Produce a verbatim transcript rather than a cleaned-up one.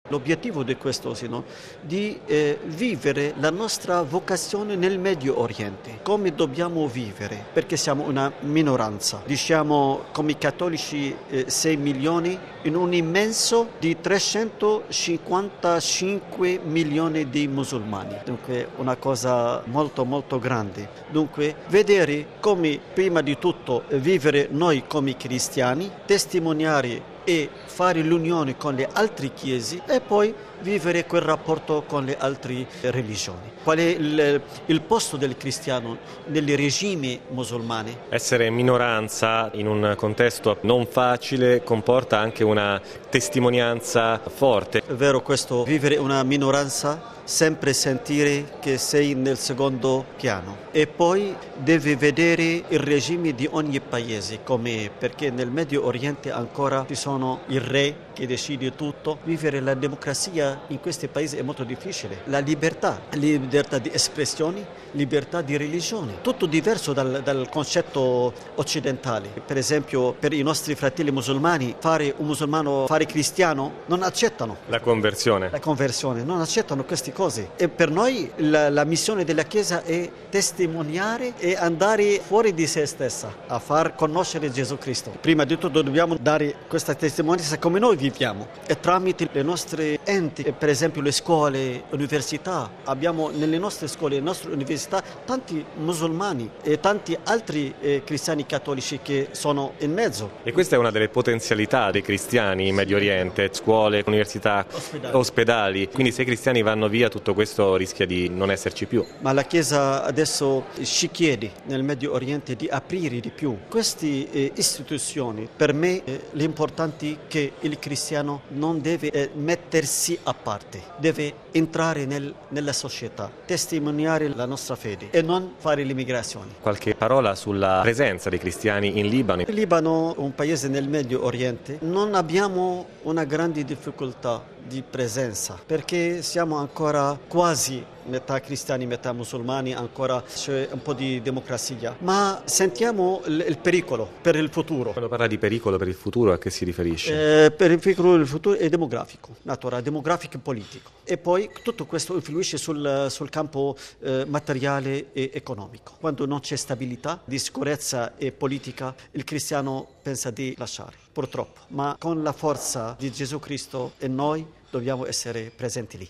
L'obiettivo di questo è no, di eh, vivere la nostra vocazione nel Medio Oriente. Come dobbiamo vivere? Perché siamo una minoranza. Diciamo come cattolici eh, sei milioni in un immenso di trecentocinquantacinque milioni di musulmani. Dunque una cosa molto molto grande. Dunque vedere come prima di tutto vivere noi come cristiani, testimoniare e fare l'unione con le altre chiese e poi vivere quel rapporto con le altre religioni. Qual è il, il posto del cristiano nel regime musulmane? Essere minoranza in un contesto non facile comporta anche una testimonianza forte. È vero questo, vivere una minoranza, sempre sentire che sei nel secondo piano e poi devi vedere il regime di ogni paese com'è, perché nel Medio Oriente ancora ci sono il re che decide tutto. Vivere la democrazia in questi paesi è molto difficile. La libertà, libertà di espressione, libertà di religione, tutto diverso dal, dal concetto occidentale. Per esempio per i nostri fratelli musulmani fare un musulmano, fare cristiano non accettano. La conversione. La conversione, non accettano queste cose. E per noi la, la missione della Chiesa è testimoniare e andare fuori di se stessa a far conoscere Gesù Cristo. Prima di tutto dobbiamo dare questa testimonianza come noi viviamo e tramite le nostre enti, per esempio le scuole, università. Abbiamo nelle nostre scuole, nelle nostre università tanti musulmani e tanti altri eh, cristiani cattolici che sono in mezzo. E questa è una delle potenzialità dei cristiani in Medio Oriente, scuole, università, ospedali. ospedali. Quindi se i cristiani vanno via tutto questo rischia di non esserci più. Ma la Chiesa adesso ci chiede nel Medio Oriente di aprire di più queste eh, istituzioni. Per me eh, l'importante è che il cristiano non deve eh, mettersi a parte, deve entrare nel, nella società, testimoniare la nostra fede e non fare l'immigrazione. Qualche parola sulla presenza dei cristiani in Libano? Il Libano, un paese nel Medio Oriente, non abbiamo una grande difficoltà di presenza perché siamo ancora quasi metà cristiani, metà musulmani, ancora c'è un po' di democrazia, ma sentiamo il, il pericolo per il futuro. Quando parla di pericolo per il futuro a che si riferisce? Eh, per il pericolo del futuro è demografico, naturale, demografico e politico. E poi tutto questo influisce sul, sul campo eh, materiale e economico. Quando non c'è stabilità di sicurezza e politica, il cristiano pensa di lasciare, purtroppo. Ma con la forza di Gesù Cristo e noi dobbiamo essere presenti lì.